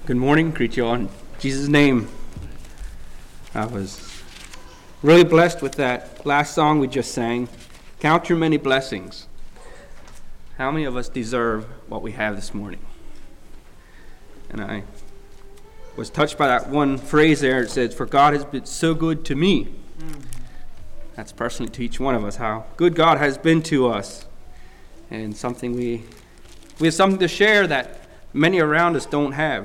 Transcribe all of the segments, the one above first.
Good morning. Greet you all in Jesus' name. I was really blessed with that last song we just sang. Count your many blessings. How many of us deserve what we have this morning? And I was touched by that one phrase there. It says, "For God has been so good to me." That's personally to each one of us, how good God has been to us. And something we have something to share that many around us don't have.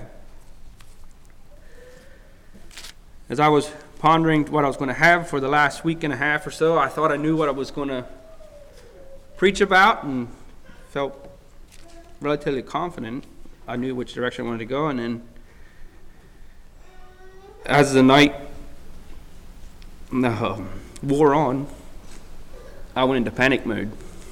As I was pondering what I was going to have for the last week and a half or so, I thought I knew what I was going to preach about and felt relatively confident. I knew which direction I wanted to go, and then as the night wore on, I went into panic mode.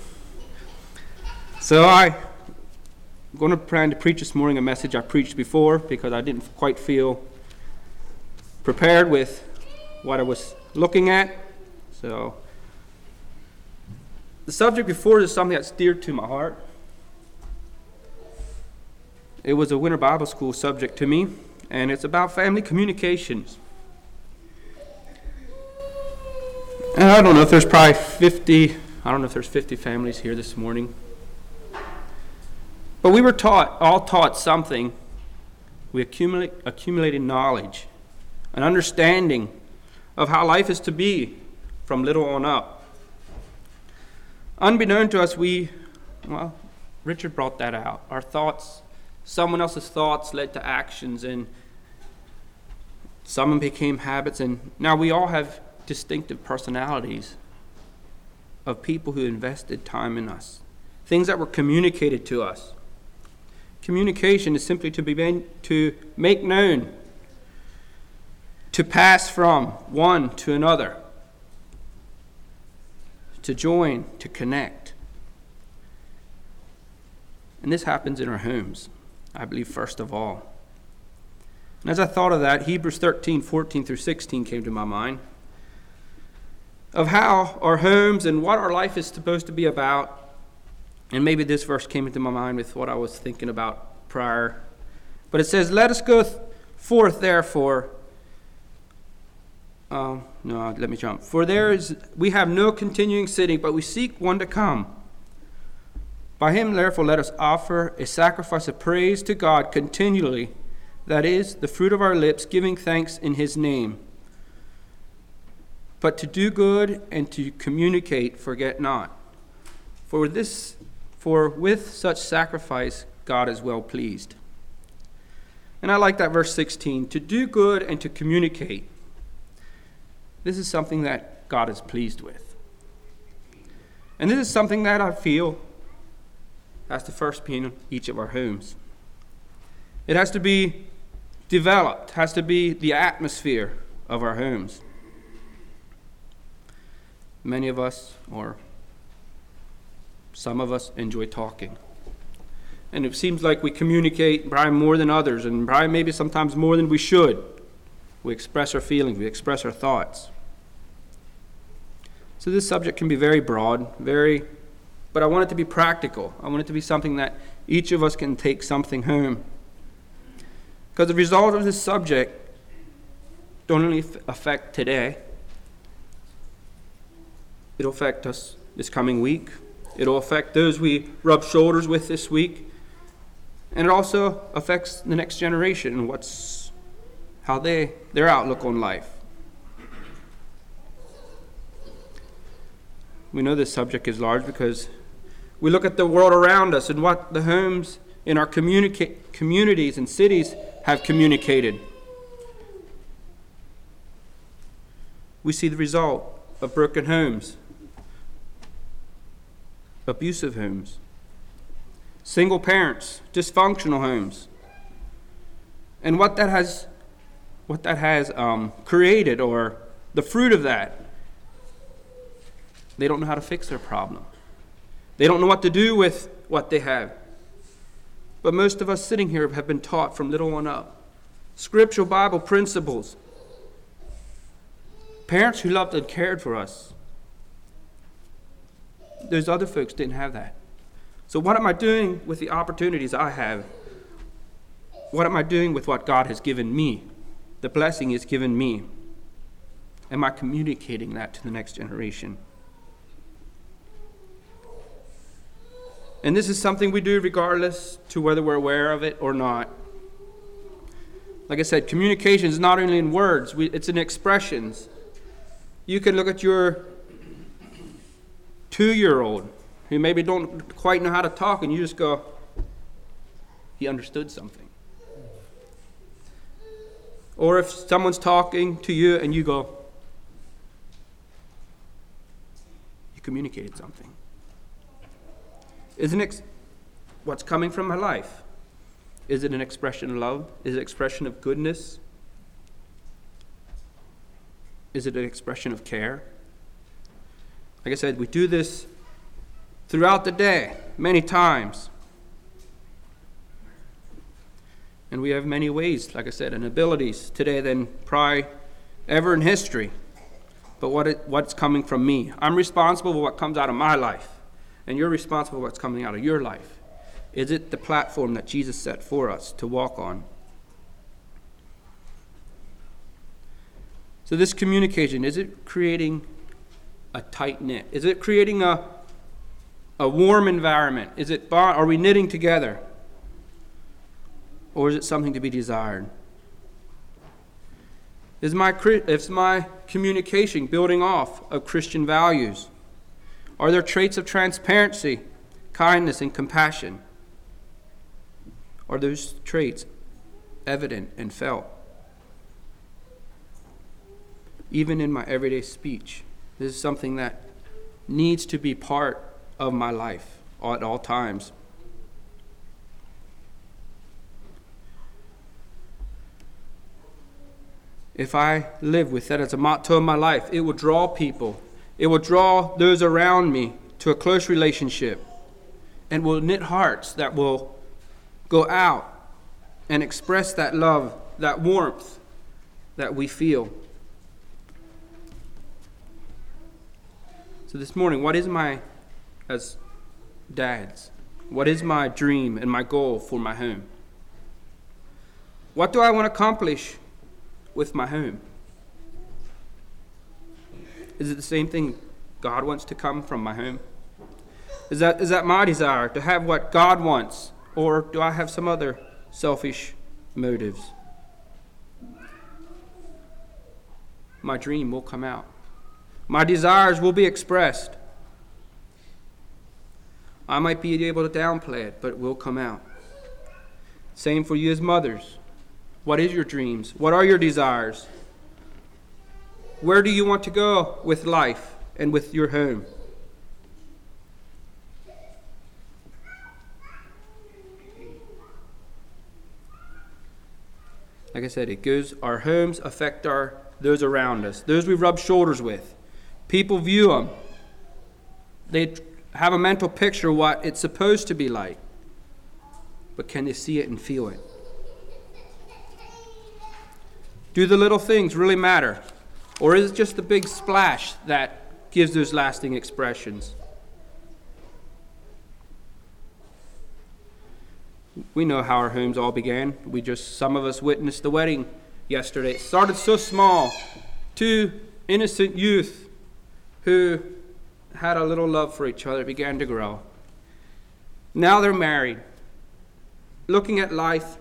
So I'm going to plan to preach this morning a message I preached before because I didn't quite feel prepared with what I was looking at. So the subject before is something that's dear to my heart. It was a winter Bible school subject to me, and it's about family communications. And I don't know if there's probably 50 families here this morning. But we were all taught something. We accumulated knowledge, an understanding of how life is to be from little on up. Unbeknown to us, Richard brought that out. Our thoughts, someone else's thoughts led to actions, and some became habits, and now we all have distinctive personalities of people who invested time in us, things that were communicated to us. Communication is simply to make known, to pass from one to another, to join, to connect. And this happens in our homes, I believe, first of all. And as I thought of that, Hebrews 13:14 through 16 came to my mind, of how our homes and what our life is supposed to be about. And maybe this verse came into my mind with what I was thinking about prior. But it says, "Let us go forth, therefore." For we have no continuing city, but we seek one to come. By him, therefore, let us offer a sacrifice of praise to God continually, that is, the fruit of our lips, giving thanks in his name. But to do good and to communicate, forget not. For with such sacrifice, God is well pleased. And I like that verse 16, to do good and to communicate. This is something that God is pleased with. And this is something that I feel has to first be in each of our homes. It has to be developed, has to be the atmosphere of our homes. Many of us, or some of us, enjoy talking. And it seems like we communicate probably more than others, and probably maybe sometimes more than we should. We express our feelings, we express our thoughts. So this subject can be very broad, but I want it to be practical. I want it to be something that each of us can take something home. Because the result of this subject don't only affect today, it'll affect us this coming week. It'll affect those we rub shoulders with this week. And it also affects the next generation and how their outlook on life. We know this subject is large because we look at the world around us and what the homes in our communities and cities have communicated. We see the result of broken homes, abusive homes, single parents, dysfunctional homes, and what that has created, or the fruit of that. They don't know how to fix their problem. They don't know what to do with what they have. But most of us sitting here have been taught from little on up scriptural Bible principles. Parents who loved and cared for us. Those other folks didn't have that. So what am I doing with the opportunities I have? what am I doing with what God has given me? The blessing is given me. Am I communicating that to the next generation? And this is something we do regardless to whether we're aware of it or not. Like I said, communication is not only in words, it's in expressions. You can look at your 2-year-old who maybe don't quite know how to talk, and you just go, he understood something. Or if someone's talking to you and you go, you communicated something. Isn't it what's coming from my life? Is it an expression of love? Is it an expression of goodness? Is it an expression of care? Like I said, we do this throughout the day, many times. And we have many ways, like I said, and abilities today than probably ever in history. But what's coming from me? I'm responsible for what comes out of my life. And you're responsible for what's coming out of your life. Is it the platform that Jesus set for us to walk on? So this communication, is it creating a tight knit? Is it creating a warm environment? Are we knitting together? Or is it something to be desired? Is my communication building off of Christian values? Are there traits of transparency, kindness, and compassion? Are those traits evident and felt? Even in my everyday speech, this is something that needs to be part of my life at all times. If I live with that as a motto in my life, it will draw people. It will draw those around me to a close relationship and will knit hearts that will go out and express that love, that warmth that we feel. So this morning, as dads, what is my dream and my goal for my home? What do I want to accomplish with my home? Is it the same thing God wants to come from my home? Is that my desire to have what God wants, or do I have some other selfish motives? My dream will come out. My desires will be expressed. I might be able to downplay it, but it will come out. Same for you as mothers. What is your dreams? What are your desires? Where do you want to go with life and with your home? Like I said, our homes affect those around us, those we rub shoulders with. People view them. They have a mental picture of what it's supposed to be like. But can they see it and feel it? Do the little things really matter? Or is it just the big splash that gives those lasting expressions? We know how our homes all began. Some of us witnessed the wedding yesterday. It started so small. 2 innocent youth who had a little love for each other began to grow. Now they're married, looking at life.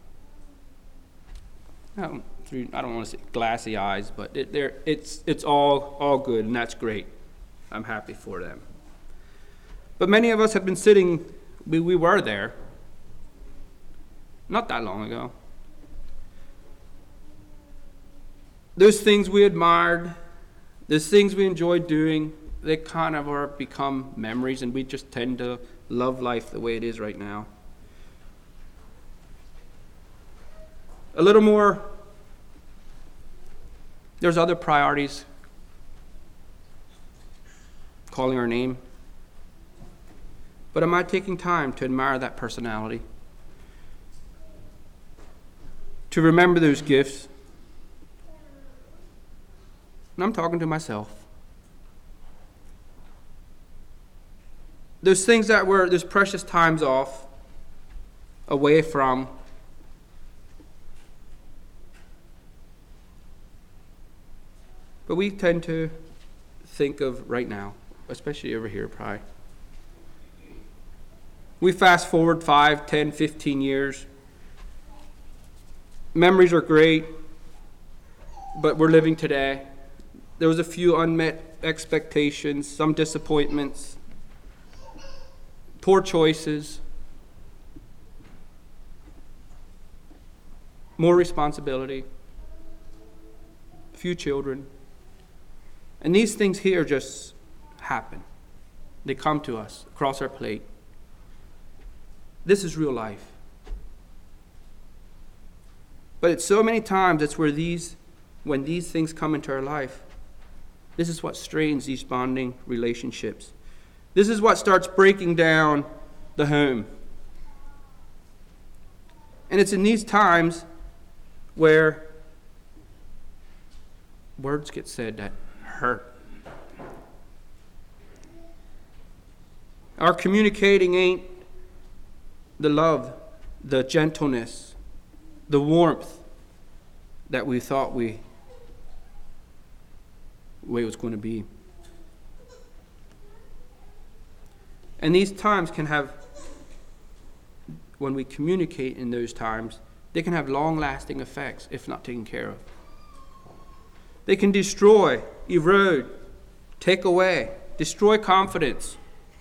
I don't want to say glassy eyes, but it's all good, and that's great. I'm happy for them. But many of us have been sitting, we were there, not that long ago. Those things we admired, those things we enjoyed doing, they kind of are become memories, and we just tend to love life the way it is right now. A little more, there's other priorities calling our name. But am I taking time to admire that personality? To remember those gifts? And I'm talking to myself. Those things that were those precious times off, away from, But we tend to think of right now, especially over here, probably. We fast forward 5, 10, 15 years. Memories are great, but we're living today. There was a few unmet expectations, some disappointments, poor choices, more responsibility, few children. And these things here just happen. They come to us across our plate. This is real life. But it's so many times it's when these things come into our life, this is what strains these bonding relationships. This is what starts breaking down the home. And it's in these times where words get said that hurt. Our communicating ain't the love, the gentleness, the warmth that we thought way it was going to be. And these times can have, when we communicate in those times, they can have long-lasting effects if not taken care of. They can destroy, erode, take away, destroy confidence.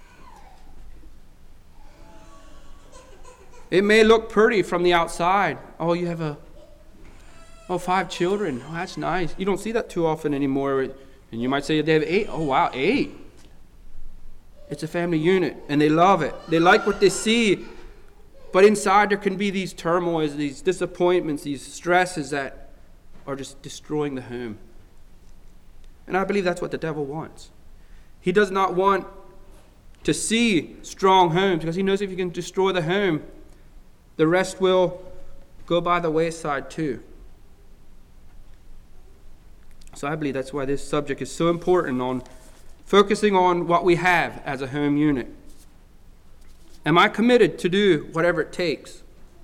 It may look pretty from the outside. Oh, you have 5 children. Oh, that's nice. You don't see that too often anymore. And you might say they have 8. Oh, wow, 8. It's a family unit, and they love it. They like what they see. But inside there can be these turmoils, these disappointments, these stresses that are just destroying the home. And I believe that's what the devil wants. He does not want to see strong homes, because he knows if he can destroy the home, the rest will go by the wayside too. So I believe that's why this subject is so important, on focusing on what we have as a home unit. Am I committed to do whatever it takes?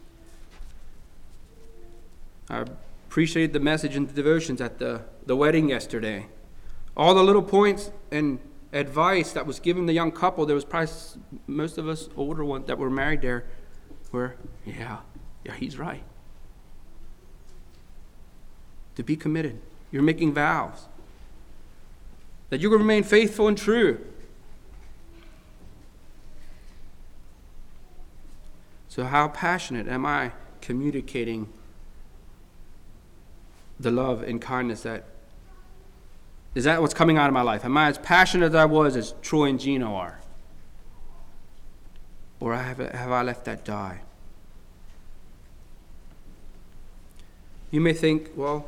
I appreciated the message and the devotions at the wedding yesterday. All the little points and advice that was given the young couple, there was probably most of us older ones that were married there were, yeah, he's right. To be committed. You're making vows that you're going to remain faithful and true. So how passionate am I communicating the love and kindness is that what's coming out of my life? Am I as passionate as I was as Troy and Gino are? Or have I let that die? You may think, well,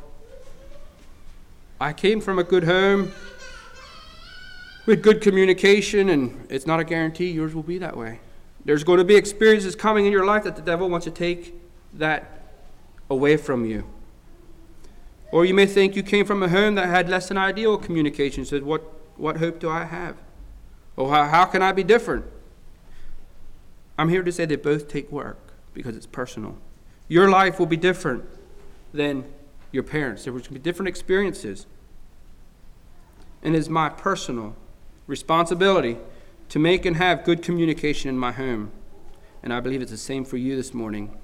I came from a good home with good communication, and it's not a guarantee yours will be that way. There's going to be experiences coming in your life that the devil wants to take that away from you. Or you may think you came from a home that had less than ideal communication. So what hope do I have? Or how can I be different? I'm here to say they both take work, because it's personal. Your life will be different than your parents. There will be different experiences. And it's my personal responsibility to make and have good communication in my home. And I believe it's the same for you this morning.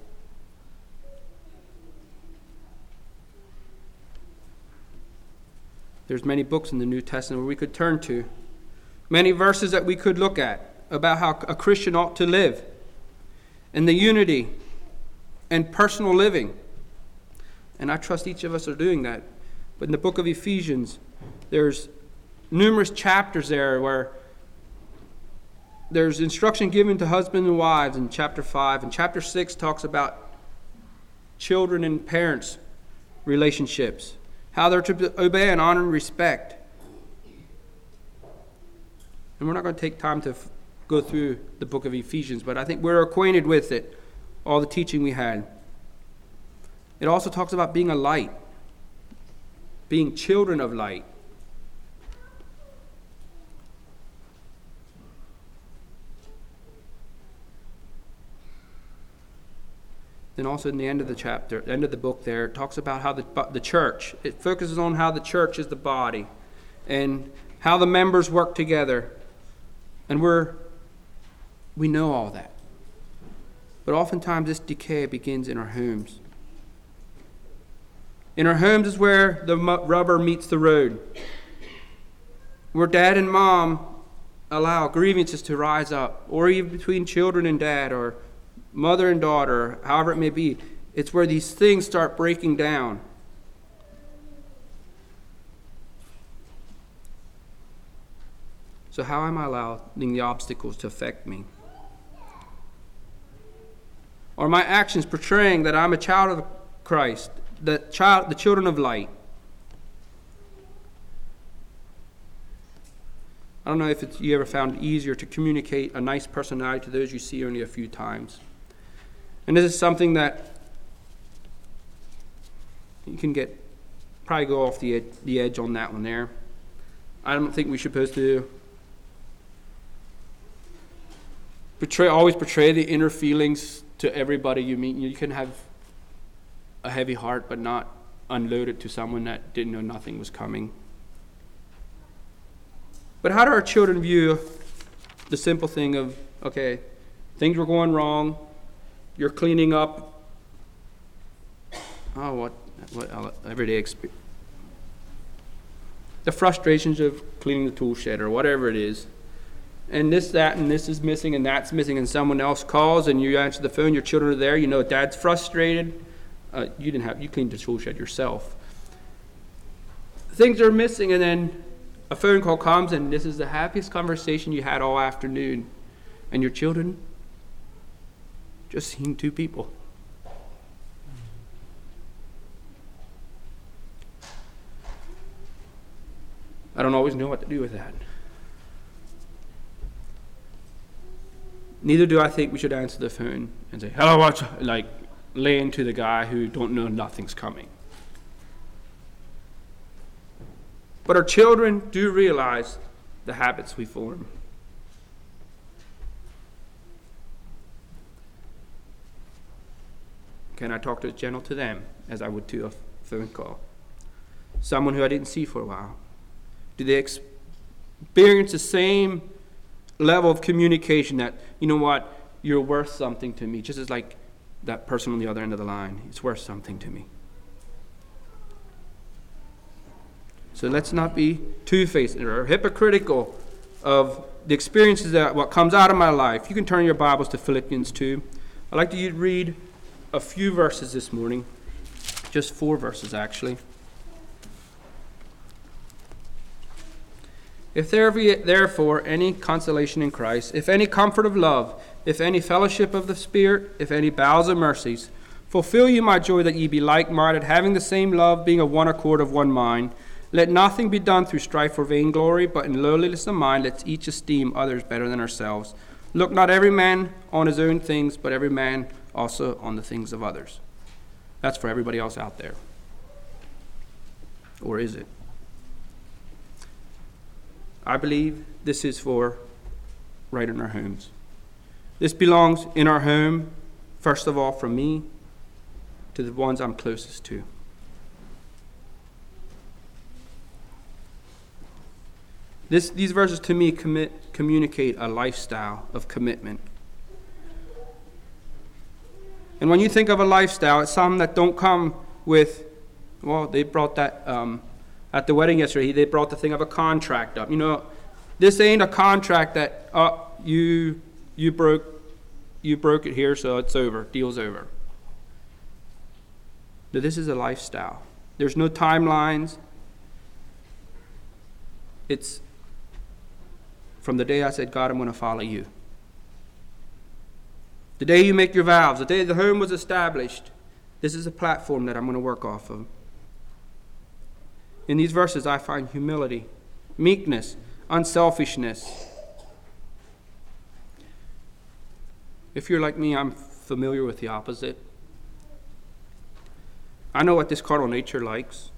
There's many books in the New Testament where we could turn to. Many verses that we could look at about how a Christian ought to live. And the unity and personal living. And I trust each of us are doing that. But in the book of Ephesians, there's numerous chapters there where there's instruction given to husbands and wives in chapter 5. And chapter 6 talks about children and parents' relationships. How they're to obey and honor and respect. And we're not going to take time to go through the book of Ephesians, but I think we're acquainted with it, all the teaching we had. It also talks about being a light, being children of light. then also in the end of the chapter, end of the book there, it talks about how the church, it focuses on how the church is the body and how the members work together. And we know all that. But oftentimes this decay begins in our homes. In our homes is where the rubber meets the road. Where dad and mom allow grievances to rise up, or even between children and dad, or mother and daughter, however it may be. It's where these things start breaking down. So how am I allowing the obstacles to affect me? Are my actions portraying that I'm a child of Christ, the children of light? I don't know if you ever found it easier to communicate a nice personality to those you see only a few times. And this is something that you can probably go off the edge on that one there. I don't think we're supposed to always portray the inner feelings to everybody you meet. You can have a heavy heart but not unload it to someone that didn't know nothing was coming. But how do our children view the simple thing of, okay, things were going wrong, you're cleaning up, what everyday experience. The frustrations of cleaning the tool shed or whatever it is. And this, that, and this is missing, and that's missing, and someone else calls, and you answer the phone, your children are there, you know dad's frustrated. You cleaned the tool shed yourself. Things are missing, and then a phone call comes, and this is the happiest conversation you had all afternoon. And your children just seen two people. I don't always know what to do with that. Neither do I think we should answer the phone and say, hello, what's, like lay into the guy who don't know nothing's coming. But our children do realize the habits we form. Can I talk as gentle to them as I would to a phone call? Someone who I didn't see for a while. Do they experience the same level of communication that, you know what, you're worth something to me, just as like that person on the other end of the line, it's worth something to me. So let's not be two-faced or hypocritical of the experiences that what comes out of my life. You can turn your Bibles to Philippians 2. I'd like to read a few verses this morning, just 4 verses actually. If there be therefore any consolation in Christ, if any comfort of love, if any fellowship of the Spirit, if any bowels of mercies, fulfill you my joy that ye be like-minded, having the same love, being of one accord, of one mind. Let nothing be done through strife or vainglory, but in lowliness of mind let each esteem others better than ourselves. Look not every man on his own things, but every man also on the things of others. That's for everybody else out there. Or is it? I believe this is for right in our homes. This belongs in our home, first of all, from me to the ones I'm closest to. These verses to me communicate a lifestyle of commitment. And when you think of a lifestyle, it's some that don't come with, well, they brought that at the wedding yesterday, they brought the thing of a contract up. You know, this ain't a contract that you broke it here, so it's over, deal's over. No, this is a lifestyle. There's no timelines. It's from the day I said, God, I'm going to follow you. The day you make your vows, the day the home was established, this is a platform that I'm going to work off of. In these verses, I find humility, meekness, unselfishness. If you're like me, I'm familiar with the opposite. I know what this carnal nature likes.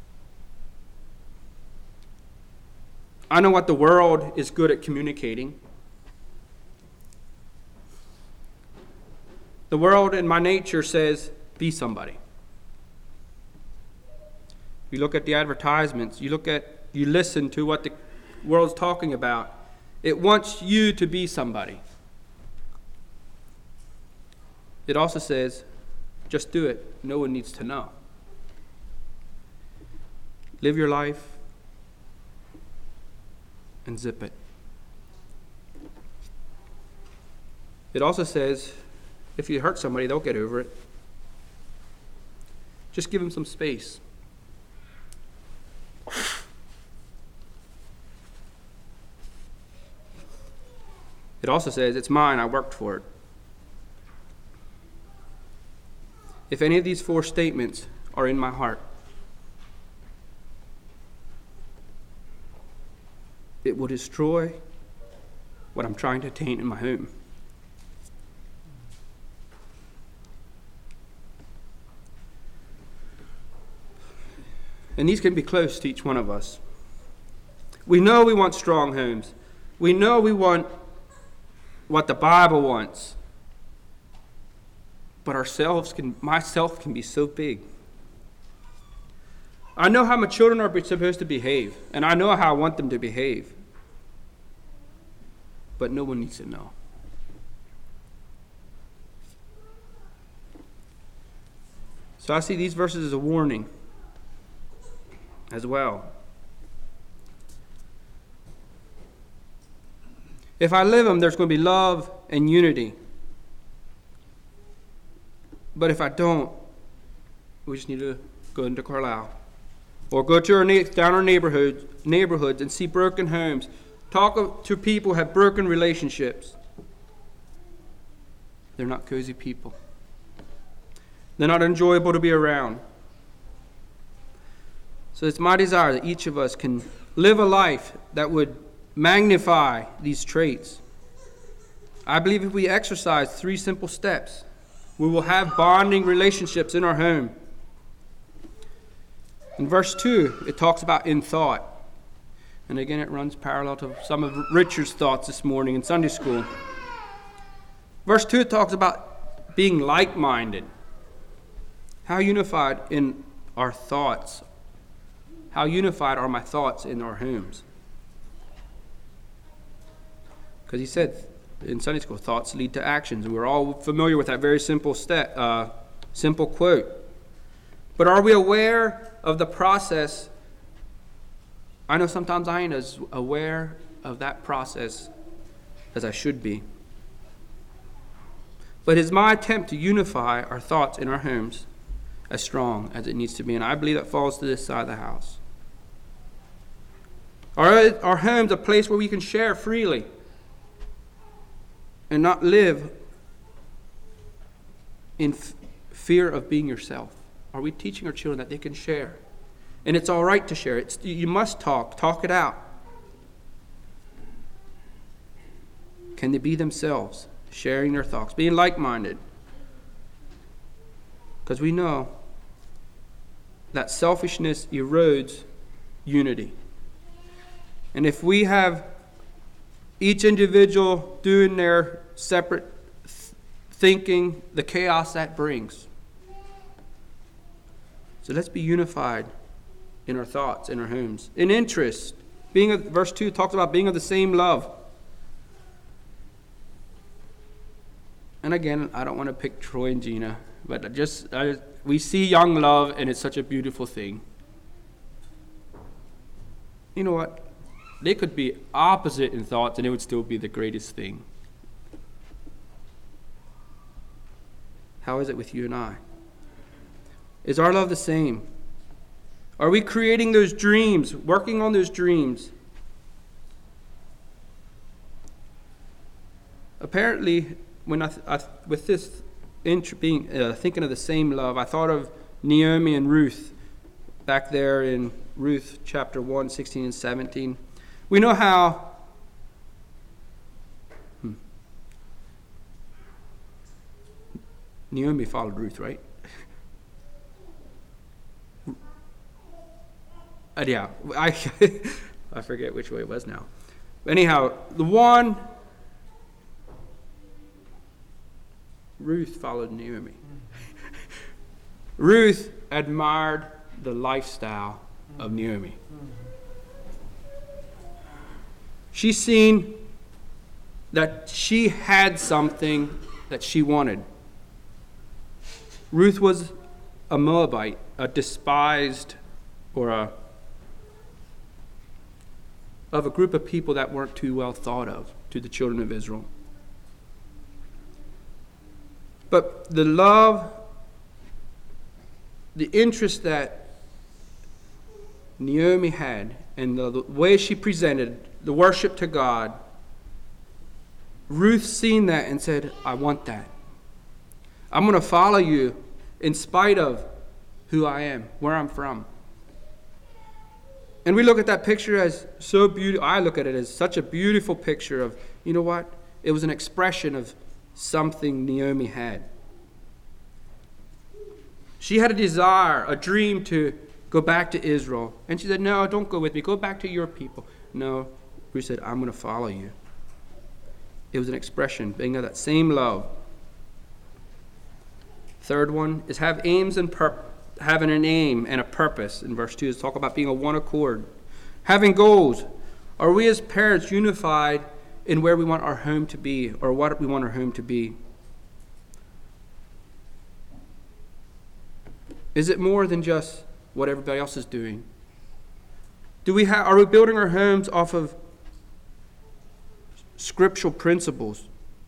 I know what the world is good at communicating. The world and my nature says, be somebody. You look at the advertisements, you listen to what the world's talking about. It wants you to be somebody. It also says, just do it. No one needs to know. Live your life and zip it. It also says, if you hurt somebody, they'll get over it. Just give them some space. It also says, it's mine, I worked for it. If any of these 4 statements are in my heart, it will destroy what I'm trying to attain in my home. And these can be close to each one of us. We know we want strong homes. We know we want what the Bible wants. But myself can be so big. I know how my children are supposed to behave, and I know how I want them to behave. But no one needs to know. So I see these verses as a warning as well. If I live them, there's going to be love and unity. But if I don't, we just need to go into Carlisle. Or go to down our neighborhoods and see broken homes. Talk to people who have broken relationships. They're not cozy people. They're not enjoyable to be around. So it's my desire that each of us can live a life that would magnify these traits. I believe if we exercise 3 simple steps, we will have bonding relationships in our home. In verse 2, it talks about in thought. And again, it runs parallel to some of Richard's thoughts this morning in Sunday school. Verse 2 talks about being like-minded. How unified in our thoughts? How unified are my thoughts in our homes? Because he said in Sunday school, thoughts lead to actions. And we're all familiar with that very simple quote. But are we aware of the process? I know sometimes I ain't as aware of that process as I should be. But it's my attempt to unify our thoughts in our homes as strong as it needs to be. And I believe that falls to this side of the house. Our home's a place where we can share freely and not live in fear of being yourself. Are we teaching our children that they can share? And it's all right to share. You must talk it out. Can they be themselves, sharing their thoughts, being like-minded? Because we know that selfishness erodes unity. And if we have each individual doing their separate thinking, the chaos that brings. So let's be unified in our thoughts, in our homes. In interest, verse 2 talks about being of the same love. And again, I don't want to pick Troy and Gina, but we see young love, and it's such a beautiful thing. You know what? They could be opposite in thoughts, and it would still be the greatest thing. How is it with you and I? Is our love the same? Are we creating those dreams, working on those dreams? Apparently, when with this thinking of the same love, I thought of Naomi and Ruth back there in Ruth chapter 1, 16 and 17. We know how Naomi followed Ruth, right? Yeah, I forget which way it was now. Anyhow, the one Ruth followed Naomi. Ruth admired the lifestyle of Naomi. She's seen that she had something that she wanted. Ruth was a Moabite, a despised, or of a group of people that weren't too well thought of to the children of Israel. But the love, the interest that Naomi had, and the way she presented the worship to God, Ruth seen that and said, I want that. I'm going to follow you in spite of who I am, where I'm from. And we look at that picture as so beautiful. I look at it as such a beautiful picture of, you know what? It was an expression of something Naomi had. She had a desire, a dream to go back to Israel. And she said, no, don't go with me. Go back to your people. No, Ruth said, I'm going to follow you. It was an expression, being of that same love. Third one is having an aim and a purpose. In verse 2, it's talk about being a one accord. Having goals. Are we as parents unified in where we want our home to be, or what we want our home to be? Is it more than just what everybody else is doing? Are we building our homes off of scriptural principles?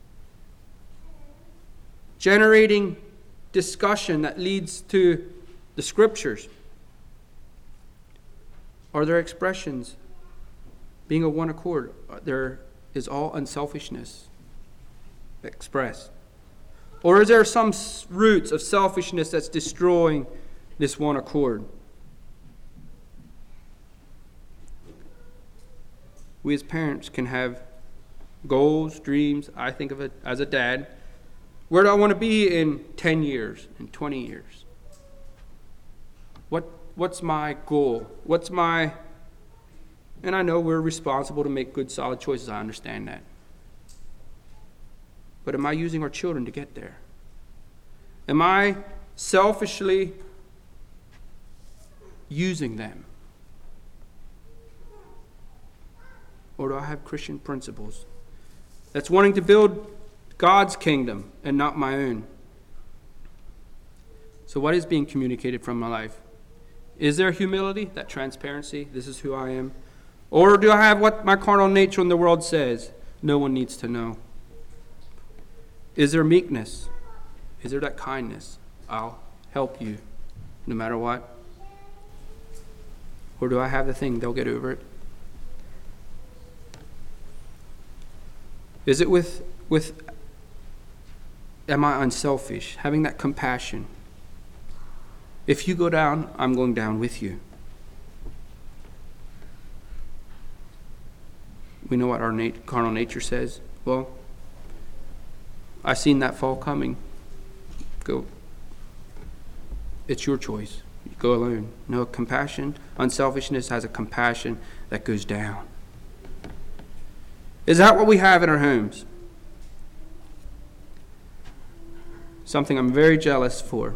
Generating discussion that leads to the scriptures? Are there expressions being a one accord? There is all unselfishness expressed? Or is there some roots of selfishness that's destroying this one accord? We as parents can have goals, dreams. I think of it as a dad. Where do I want to be in 10 years, in 20 years? What's my goal? And I know we're responsible to make good, solid choices. I understand that. But am I using our children to get there? Am I selfishly using them? Or do I have Christian principles that's wanting to build God's kingdom and not my own? So what is being communicated from my life? Is there humility, that transparency? This is who I am. Or do I have what my carnal nature in the world says? No one needs to know. Is there meekness? Is there that kindness? I'll help you no matter what. Or do I have the thing, they'll get over it? Is it with am I unselfish? Having that compassion. If you go down, I'm going down with you. We know what our carnal nature says. Well, I've seen that fall coming. Go. It's your choice. You go alone. No, compassion, unselfishness has a compassion that goes down. Is that what we have in our homes? Something I'm very jealous for.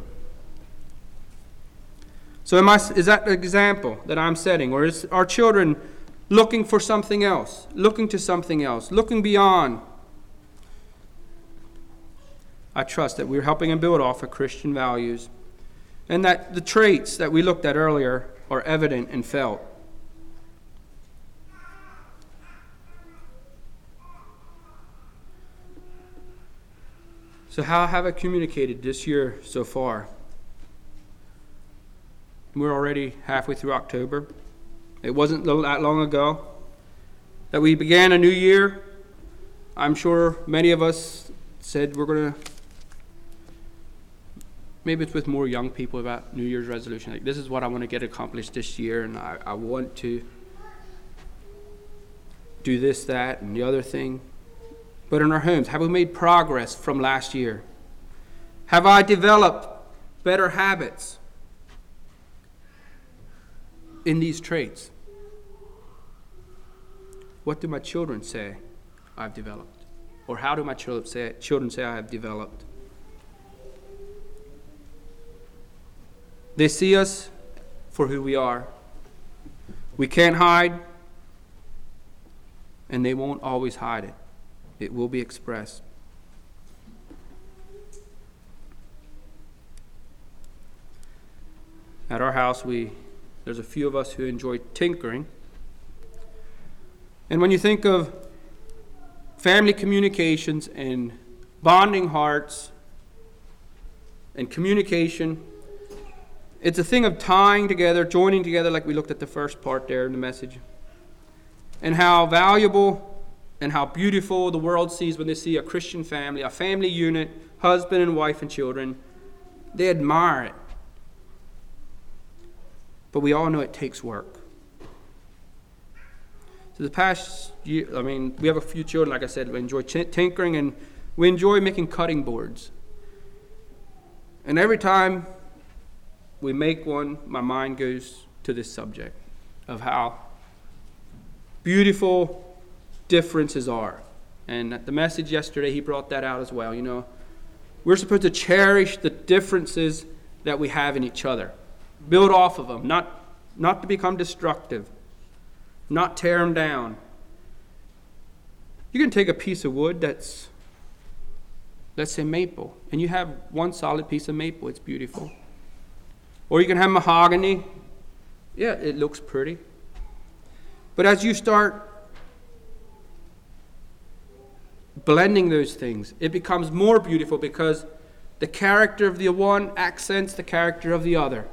So is that the example that I'm setting? Or is our children looking for something else, looking to something else, looking beyond? I trust that we're helping them build off of Christian values, and that the traits that we looked at earlier are evident and felt. So how have I communicated this year so far? We're already halfway through October. It wasn't that long ago that we began a new year. I'm sure many of us said we're going to, maybe it's with more young people about New Year's resolution. Like, this is what I want to get accomplished this year, and I want to do this, that, and the other thing. But in our homes, have we made progress from last year? Have I developed better habits in these traits? What do my children say I've developed? Or how do my children say I have developed? They see us for who we are. We can't hide, and they won't always hide it. It will be expressed. At our house, there's a few of us who enjoy tinkering. And when you think of family communications and bonding hearts and communication, it's a thing of tying together, joining together, like we looked at the first part there in the message. And how valuable and how beautiful the world sees when they see a Christian family, a family unit, husband and wife and children. They admire it. But we all know it takes work. So the past year, we have a few children, like I said, we enjoy tinkering and we enjoy making cutting boards. And every time we make one, my mind goes to this subject of how beautiful differences are. And at the message yesterday, he brought that out as well. We're supposed to cherish the differences that we have in each other. Build off of them, not to become destructive, not tear them down. You can take a piece of wood that's, let's say, maple, and you have one solid piece of maple. It's beautiful. Or you can have mahogany. Yeah, it looks pretty. But as you start blending those things, it becomes more beautiful because the character of the one accents the character of the other.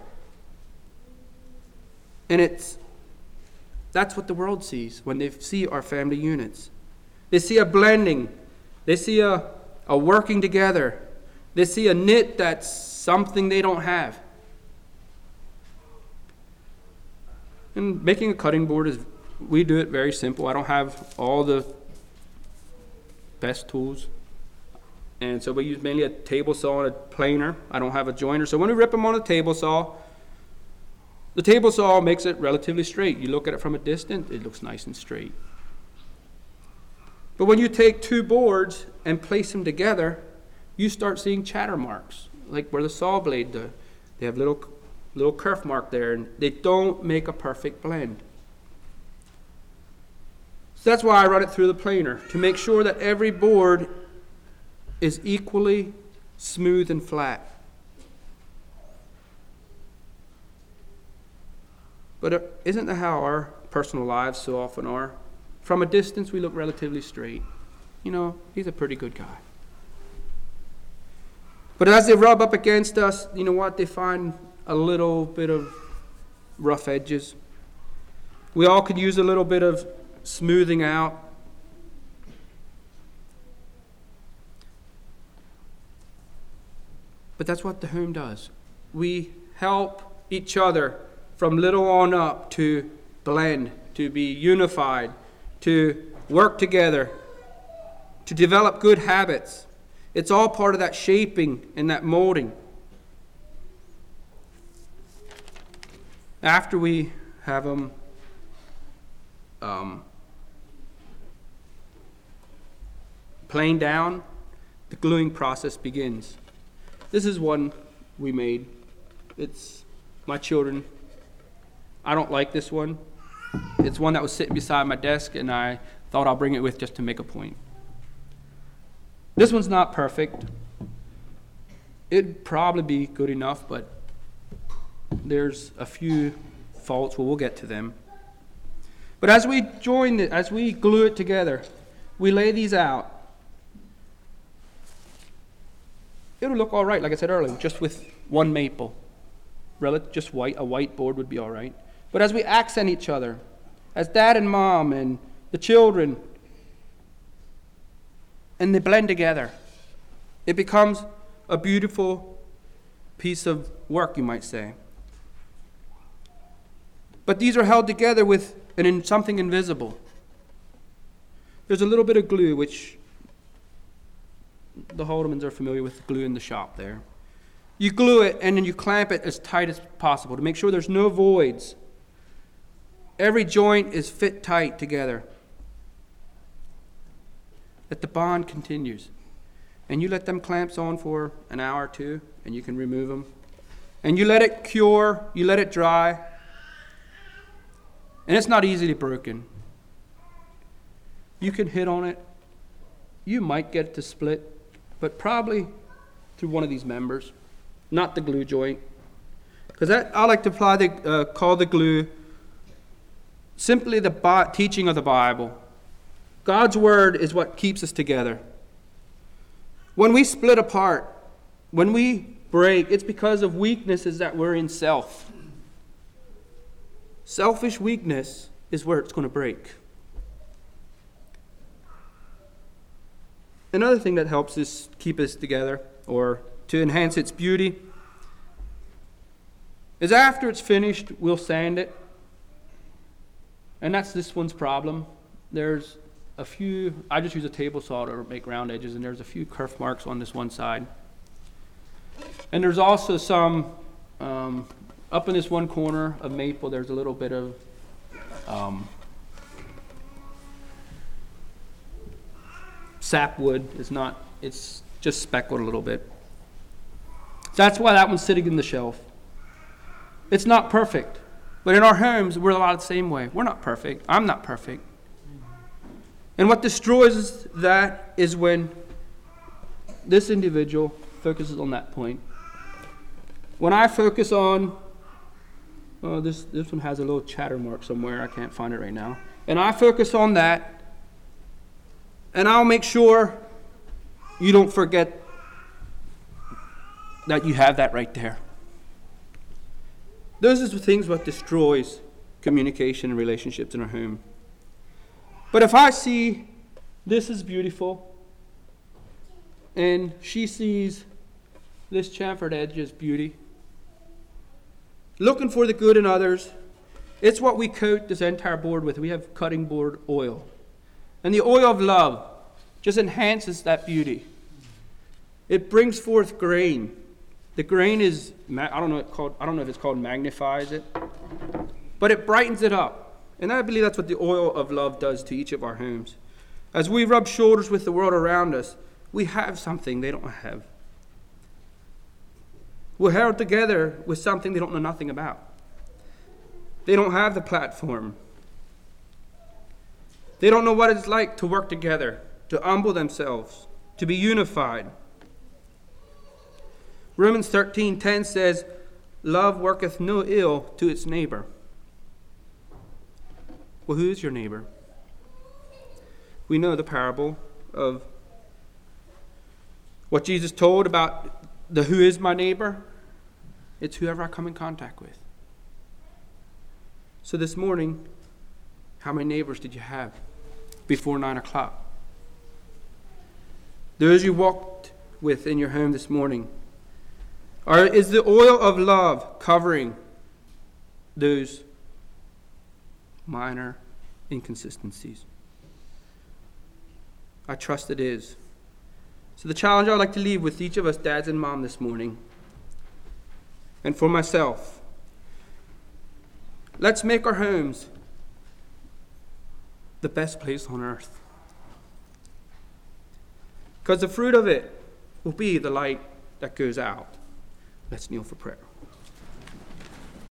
And that's what the world sees when they see our family units. They see a blending. They see a working together. They see a knit that's something they don't have. And making a cutting board we do it very simple. I don't have all the best tools. And so we use mainly a table saw and a planer. I don't have a joiner. So when we rip them on a table saw, the table saw makes it relatively straight. You look at it from a distance, it looks nice and straight. But when you take two boards and place them together, you start seeing chatter marks, like where the saw blade, they have little kerf mark there, and they don't make a perfect blend. So that's why I run it through the planer, to make sure that every board is equally smooth and flat. But isn't that how our personal lives so often are? From a distance, we look relatively straight. He's a pretty good guy. But as they rub up against us, you know what? They find a little bit of rough edges. We all could use a little bit of smoothing out. But that's what the home does. We help each other from little on up to blend, to be unified, to work together, to develop good habits. It's all part of that shaping and that molding. After we have them planed down, the gluing process begins. This is one we made. It's my children. I don't like this one. It's one that was sitting beside my desk, and I thought I'll bring it with just to make a point. This one's not perfect. It'd probably be good enough, but there's a few faults. We'll get to them. But as we glue it together, we lay these out. It'll look all right, like I said earlier, just with one maple. Just a white board would be all right. But as we accent each other, as dad and mom and the children, and they blend together, it becomes a beautiful piece of work, you might say. But these are held together with something invisible. There's a little bit of glue, which the Haldemans are familiar with glue in the shop there. You glue it and then you clamp it as tight as possible to make sure there's no voids. Every joint is fit tight together. That the bond continues. And you let them clamps on for an hour or two, and you can remove them. and you let it cure, you let it dry, and it's not easily broken. You can hit on it. You might get it to split, but probably through one of these members, not the glue joint. Because I like to call the glue simply the teaching of the Bible. God's word is what keeps us together. When we split apart, when we break, it's because of weaknesses that we're in self. Selfish weakness is where it's going to break. Another thing that helps us keep us together, or to enhance its beauty, is after it's finished, we'll sand it. And that's this one's problem. There's a few, I just use a table saw to make round edges, and there's a few kerf marks on this one side. And there's also some, up in this one corner of maple, there's a little bit of sapwood. It's just speckled a little bit. That's why that one's sitting in the shelf. It's not perfect, but in our homes, we're a lot the same way. We're not perfect. I'm not perfect. And what destroys that is when this individual focuses on that point. When I focus on, this one has a little chatter mark somewhere. I can't find it right now. And I focus on that, and I'll make sure you don't forget that you have that right there. Those are the things what destroys communication and relationships in our home. But if I see this is beautiful, and she sees this chamfered edge as beauty, looking for the good in others, it's what we coat this entire board with. We have cutting board oil. And the oil of love just enhances that beauty. It brings forth grain. The grain is, I don't know if it's called magnifies it, but it brightens it up. And I believe that's what the oil of love does to each of our homes. As we rub shoulders with the world around us, we have something they don't have. We're held together with something they don't know nothing about. They don't have the platform. They don't know what it's like to work together, to humble themselves, to be unified. Romans 13:10 says, "Love worketh no ill to its neighbor." Well, who is your neighbor? We know the parable of what Jesus told about the who is my neighbor. It's whoever I come in contact with. So this morning, how many neighbors did you have before 9 o'clock? Those you walked with in your home this morning. Or is the oil of love covering those minor inconsistencies? I trust it is. So the challenge I'd like to leave with each of us dads and mom this morning, and for myself, let's make our homes the best place on earth. Because the fruit of it will be the light that goes out. Let's kneel for prayer.